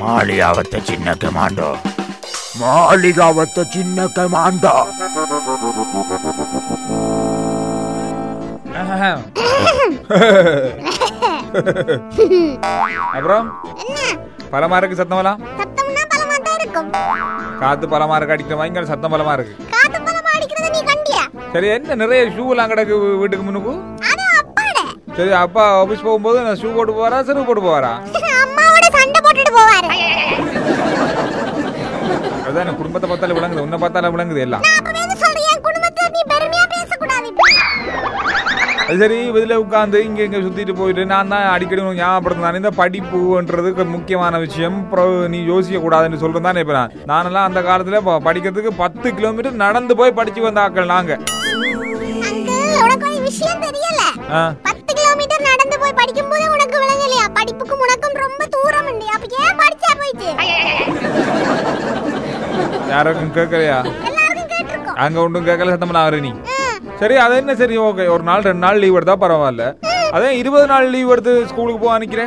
மாளிகாவத்த சின்ன கமாண்டோ, மாளிகாவத்த சின்ன கமாண்டோ. அப்புறம் பலமா இருக்கு சத்தமெல்லாம்? காத்து பலமா இருக்கு, அடிக்கிற மாதிரி சத்தம் பலமா இருக்கு. சரி, என்ன நிறைய ஷூ எல்லாம் கிடக்கு வீட்டுக்கு முன்னுக்கு? சரி, அப்பா ஆபீஸ் போகும்போது நான் ஷூ போட்டு போவாரா செருப்பு போட்டு போவாரா? அதான் குடும்பத்தை பார்த்தாலே விளங்குது, உன்னை பார்த்தாலே விளங்குது எல்லாம். அது சரி, இதில் உட்காந்து இங்கே இங்கே சுற்றிட்டு போயிட்டு நான் தான் அடிக்கடி ஞாபகப்படுத்தினான். இந்த படிப்புன்றது முக்கியமான விஷயம், நீ யோசிக்க கூடாதுன்னு சொல்றது தானே. இப்போ நானெல்லாம் அந்த காலத்தில் படிக்கிறதுக்கு 10 கிலோமீட்டர் நடந்து போய் படிச்சு வந்த ஆக்கள் நாங்க. யாருக்கும் கேட்கலையா? அங்க ஒன்றும் கேட்கல, சத்தம் ஆகுற நீ. சரி, அது என்ன, சரி ஓகே, ஒரு நாள் 2 நாள் லீவ் எடுத்தா பரவாயில்ல. அதே 20 நாள் லீவ் எடுத்து ஸ்கூலுக்கு போக நினைக்கிறேன்.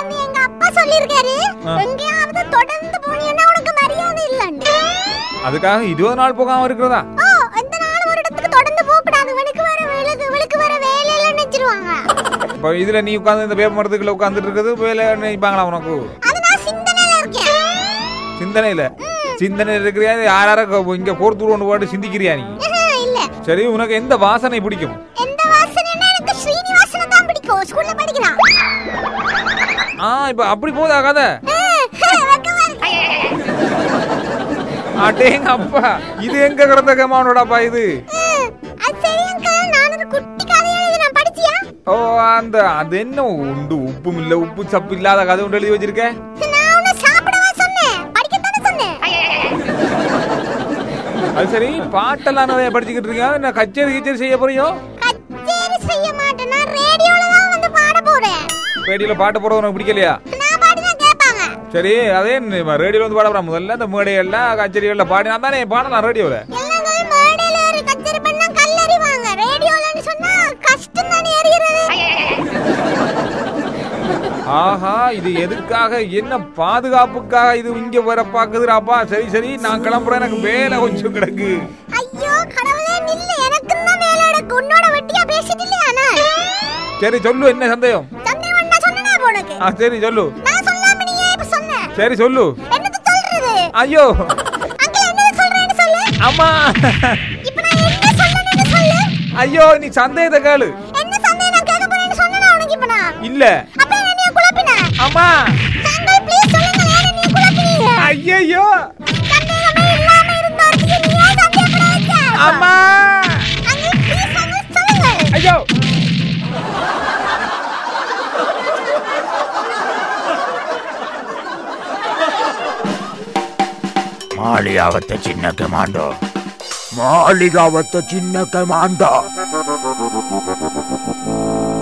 அதுக்காக 20 நாள் போகாம இருக்கிறதா? இப்ப இதுல நீ உட்கார்ந்து இந்த வேப்ப மரத்துக்குள்ள உட்கார்ந்துட்டு இருக்கிறது வேலை நினைப்பாங்களா உனக்கு? சிந்தனையில சிந்தனையில இருக்கிறியா? யாரார இங்க கோர்த்து கொண்டு போட்டு சிந்திக்கிறியா நீ? சரி, உனக்கு எந்த வாசனை பிடிக்கும்? இப்ப அப்படி போதா கதை? அடேங்க அப்பா, இது எங்க கிடந்த கமானோடாப்பா இது? ஓ, அந்த அது என்ன உண்டு, உப்பும் இல்ல உப்பு சப்பு இல்லாத கதை ஒன்று எழுதி வச்சிருக்க. அது சரி, பாட்டெல்லாம் நிறைய படிச்சுக்கிட்டு இருக்கீங்க. என்ன கச்சேரி செய்ய போறியோ? ரேடியோல பாட்டு போறது உனக்கு பிடிக்கலையா? சரி, அதே ரேடியோல வந்து பாட போறா. முதல்ல இந்த மேடைகள்ல கச்சேரிகள்ல பாடினா தானே பாடலாம் ரேடியோல. ஆஹா, இது எதுக்காக, என்ன பாதுகாப்புக்காக இது இங்க வர பாக்குதுராப்பா? சரி சரி, நான் கிளம்புறேன், எனக்கு வேலை கொஞ்சம் கிடக்கு. சரி சொல்லு, என்ன சந்தேகம்? சரி சொல்லு. சரி சொல்லு. ஐயோ அம்மா, ஐயோ நீ சந்தேகத்தை கேளு. இல்ல அம்மா, ஐயோ அம்மா, ஐயோ மாளிகாவத்த சின்ன கமாண்டோ, மாளிகாவத்த சின்ன கமாண்டோ.